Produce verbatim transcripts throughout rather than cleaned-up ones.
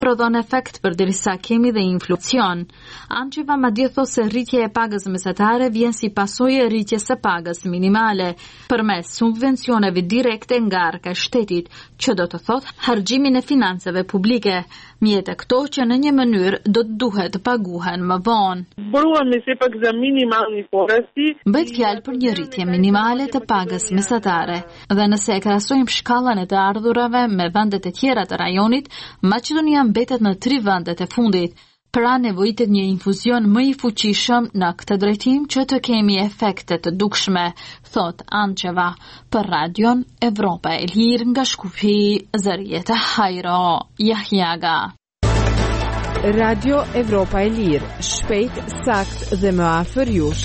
prodhon efekt përderisa kemi dhe inflacion. Anqeva madje thos se rritja e pagës mesatare vjen si pasojë e rritjes së pagës minimale përmes subvencioneve direkte nga arka e shtetit, që do të thotë harxhimin e financave publike. Mjetë këto që në një mënyrë do të duhet të paguhen më vonë. Bëhet fjalë për një rritje minimale të pagës mesatare dhe nëse e krahasojmë shkallën e të ardhurave me vendet e tjera të rajonit, Maqedonia mbetet në tri vendet e fundit. Pra nevojitet një infuzion më i fuqishëm në këtë drejtim që të kemi efekte të dukshme, thot Anqeva për Radion Evropa e Lirë nga Shkupi, Zërieta Hajro, Jahjaga. Radio Evropa e Lirë, shpejt, sakt dhe më afër jush.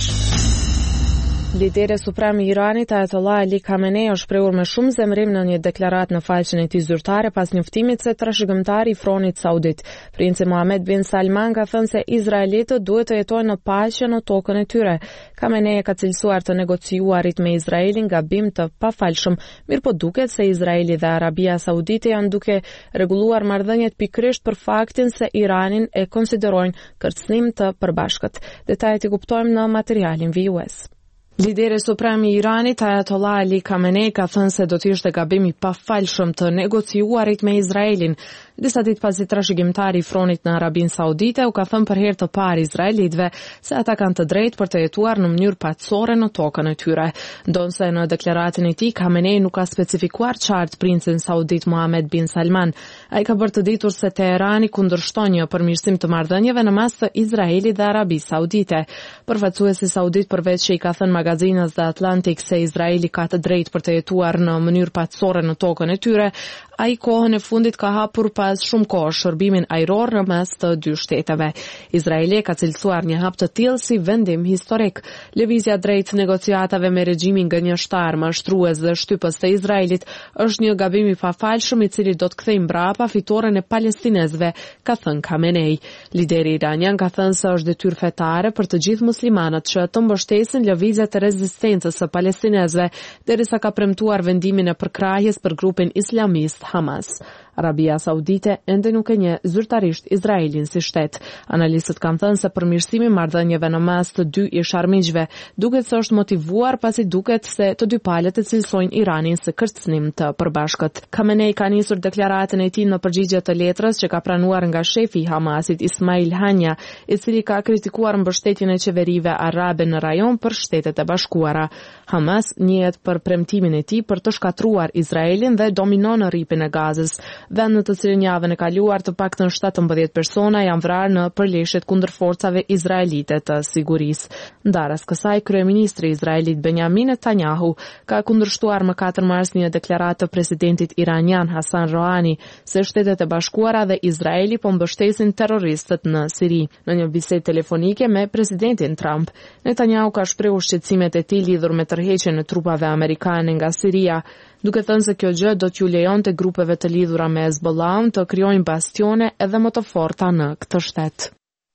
Lideri suprem i Iranit Ayatollah Ali Khamenei është shprehur me shumë zemrim në një deklaratë në faqen e tij zyrtare pas njoftimit se trashëgimtari i Fronit Saudit, princi Mohammed bin Salman, ka thënë se izraelitët duhet të jetojnë në paqe në tokën e tyre. Khamenei ka cilësuar të negociuarit me Izraelin gabim të pafalshëm, mirëpo duket se Izraeli dhe Arabia Saudite janë duke rregulluar marrëdhëniet pikërisht për faktin se Iranin e konsiderojnë kërcënim të përbashkët. Detajet i kuptojmë në materialin vijues. Lideri suprem i Iranit Ayatollah Ali Khamenei ka thënë se do të ishte gabim i pafalshëm të negociuarit me Izraelin. Disa ditë pasi trashëgimtari i Fronit në Arabinë Saudite u ka thënë për herë të parë izraelitëve se ata kanë të drejtë për të jetuar në mënyrë paqësore në tokën e tyre. Ndonse në deklaratën e tij Khamenei nuk ka specifikuar qartë princin saudit Mohammed bin Salman. Ai ka bërë të ditur se Teherani kundërshton një përmirësim të marrëdhënieve në mes të Izraelit dhe Arabisë Saudite. Përfaqësuesi saudit përveç që i ka thënë magazinës The Atlantic se Izraeli ka të drejtë për të jetuar në mënyrë paqësore në tokën e tyre, ai kohën e fundit ka hapur pas shumë kohë shërbimin ajror në mes të dy shteteve. Izraeli ka cilësuar një hap të tillë si vendim historik. Lëvizja drejt negociatave me regjimin gënjeshtar, mashtrues dhe shtypës të Izraelit është një gabim i pafalshëm i cili do të kthejë mbrapa fitoren e palestinezëve, ka thënë Khamenei. Lideri iranian ka thënë se është detyrë fetare për të gjithë muslimanët që të mbështesin lëvizjet e rezistencës së palestinezëve, derisa ka premtuar vendimin e përkrahjes për grupin islamist Hamas. Arabia Saudite ende nuk e njeh zyrtarisht Izraelin si shtet. Analistët kanë thënë se përmirësimi i marrëdhënieve në mes të dy ish-armiqve duket se është motivuar pasi duket se të dy palët e cilësojnë Iranin si kërcënim të përbashkët. Khamenei ka nisur deklaratën e tij në përgjigje të letrës që ka pranuar nga shefi i Hamasit Ismail Hania, i cili ka kritikuar mbështetjen e qeverive arabe në rajon për Shtetet e Bashkuara. Hamas njihet për premtimin e tij për të shkatruar Izraelin dhe dominon në rripin e Gazës. Vend në të cilin javën e kaluar të paktën shtatëmbëdhjetë persona janë vrarë në përleshjet kundër forcave izraelite të sigurisë. Ndarës kësaj, kryeministri i Izraelit Benjamin Netanyahu ka kundërshtuar më katër mars një deklaratë të presidentit iranian Hasan Rouhani se Shtetet e Bashkuara dhe Izraeli po mbështesin terroristët në Siri. Në një bisedë telefonike me presidentin Trump, Netanyahu ka shprehur shqetësimet e tij lidhur me tërheqjen e trupave amerikane nga Siria, duke thënë se kjo gjë do t'ju lejonte grupeve të lidhura me Hezbollahun të krijojnë bastione edhe më të forta në këtë shtet.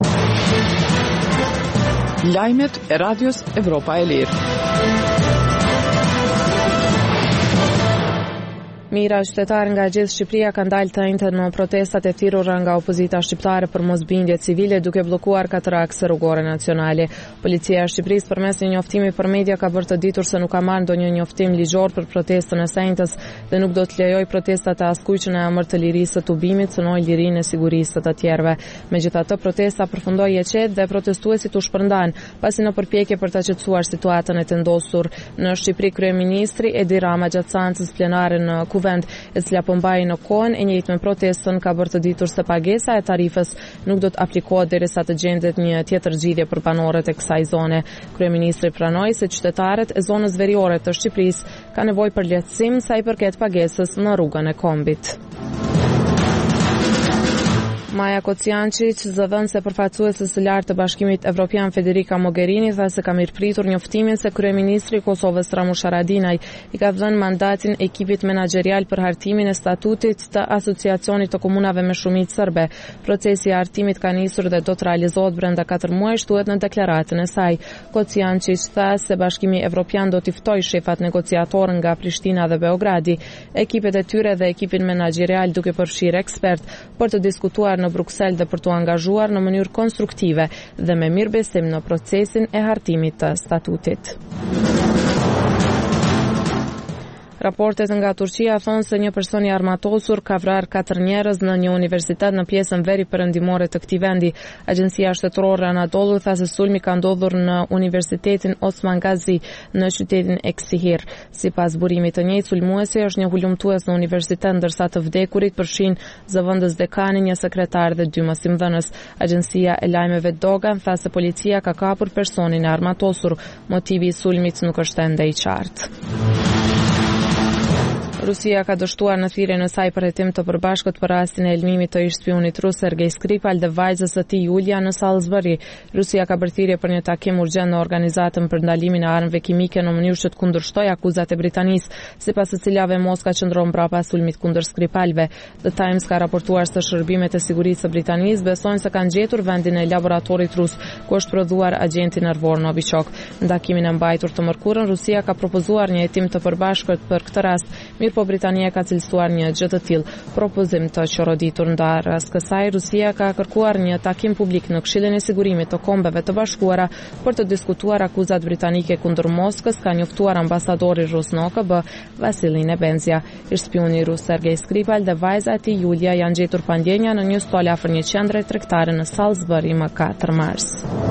Lajmet e Radios Evropa e Lirë. Mira qytetarë nga gjithë Shqipëria kanë dalë të njëjtë në protestat e thirrura nga opozita shqiptare për mosbindje civile duke bllokuar katër akse rrugore nacionale. Policia e Shqipërisë përmes një njoftimi për media ka bërë të ditur se nuk ka marrë ndonjë njoftim ligjor për protestën e shenjtës dhe nuk do të lejojë protestat e askujt që në emër të lirisë së tubimit synoi lirinë e sigurisë të tjerëve. Megjithatë, protesta përfundoi e qetë dhe protestuesit u shpërndan pasi në përpjekje për ta qetësuar situatën e vendosur në Shqipëri, kryeministri Edi Rama gjatë seancës plenare në vend e cila po mbajë në kohën e njëjtë me protestën ka bërë të ditur se pagesa e tarifës nuk do të aplikohet derisa të gjendet një tjetër zgjidhje për banorët e kësaj zone. Kryeministri pranoi se qytetarët e zonës veriore të Shqipërisë kanë nevojë për lehtësim sa i përket pagesës në rrugën e kombit. Maja Kocijancic, zëdhënëse përfaqësuese së lartë të Bashkimit Evropian Federica Mogherini, tha se ka mirëpritur njoftimin se kryeministri i Kosovës Ramush Haradinaj i ka dhënë mandatin ekipit menaxherial për hartimin e statutit të Asociacionit të Komunave me Shumicë Serbe. Procesi i hartimit ka nisur dhe do të realizohet brenda katër muajsh, thuhet në deklaratën e saj. Kocijancic tha se Bashkimi Evropian do t'i ftojë shefat negociator nga Prishtina dhe Beogradi, ekipet e tyre dhe ekipin menaxherial duke përfshirë ekspert për të diskutuar në Bruksel dhe për të angazhuar në mënyrë konstruktive dhe me mirëbesim në procesin e hartimit të statutit. Raportet nga Turqia thonë se një person i armatosur ka vrarë katër njerëz në një universitet në pjesën veri perëndimore të këtij vendi. Agjencia shtetërore Anadolu tha se sulmi ka ndodhur në Universitetin Osman Gazi në qytetin Eksihir. Sipas burimit të njëjtë, sulmuesi është një hulumtues në universitet, ndërsa të vdekurit përfshin zëvendës dekani, një sekretar dhe dy mësimdhënës. Agjencia e lajmeve Dogan tha se policia ka kapur personin e armatosur. Motivi i sulmit nuk është ende i qartë. Rusia ka dështuar në thirrjen e saj për hetim të përbashkët për rastin e elmimit të ish spionit rus Sergej Skripal dhe vajzës së tij Julia në Salisbury. Rusia ka bërë thirrje për një takim urgjent në organizatën për ndalimin e armëve kimike në mënyrë që të kundërshtojë akuzat e Britanisë, sipas së cilave Moska qëndron mbrapa sulmit kundër Skripalve. The Times ka raportuar se shërbimet e sigurisë së Britanisë besojnë se kanë gjetur vendin e laboratorit rus ku është prodhuar agenti nervor Novichok. Në takimin e mbajtur të mërkurën, Rusia ka propozuar një hetim të përbashkët për këtë rast. Po Britania ka cilësuar një gjë të tillë propozim të qoroditur. Ndarës kësaj, Rusia ka kërkuar një takim publik në Këshillin e Sigurimit të Kombeve të Bashkuara për të diskutuar akuzat britanike kundër Moskës, ka njoftuar ambasadori rus në O K B Vasilij Nebenzia. Ish spioni rus Sergej Skripal dhe vajza e tij Julia janë gjetur pa ndjenja në një stol afër një qendre tregtare në Salisbury më katër mars.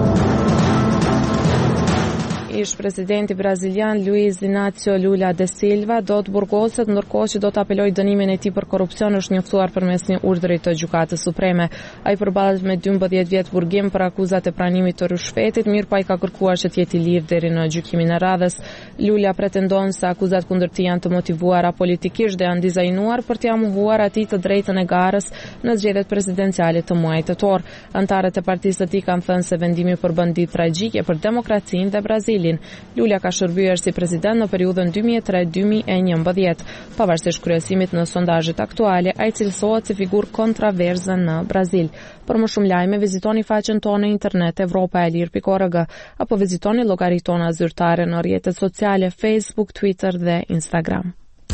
Ish presidenti brazilian Luiz Inácio Lula da Silva do të burgoset, ndërkohë që do të apelojë dënimin e tij për korrupsion, është njoftuar përmes një urdhri të Gjykatës Supreme. Ai përballet me dymbëdhjetë vjet burgim për akuzat e pranimit të rishfetit, mirë pa i ka kërkuar që të jetë i lirë deri në gjykimin e radhës. Lula pretendon se akuzat kundër tij janë të motivuara politikisht dhe janë dizajnuar për t'i mohuar atij të drejtën e garës në zgjedhjet presidenciale të muajit tetor. Antarët e partisë së tij kanë thënë se vendimi përbën ditë tragjike për demokracinë dhe Brazilin. Lula ka shërbyer si president në periudhën dy mijë e tre deri dy mijë e njëmbëdhjetë. Pavarësisht kryesimit në sondazhet aktuale, ai cilësohet si figurë kontroverse në Brazil. Për më shumë lajme, vizitoni faqen tonë në internet evropa e lir pikë org apo vizitoni llogaritë tona zyrtare në rrjetet sociale Facebook, Twitter dhe Instagram.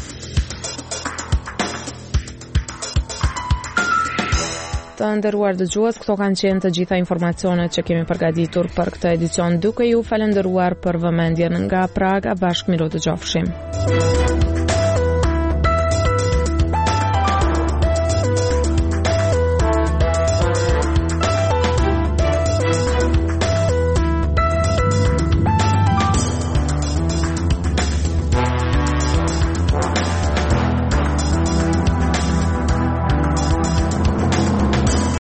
Të nderuar dëgjues, këto kanë qenë të gjitha informacionet që kemi përgatitur për këtë edicion, duke ju falendëruar për vëmendjen nga Praga. Bashkë miru të gjofshim.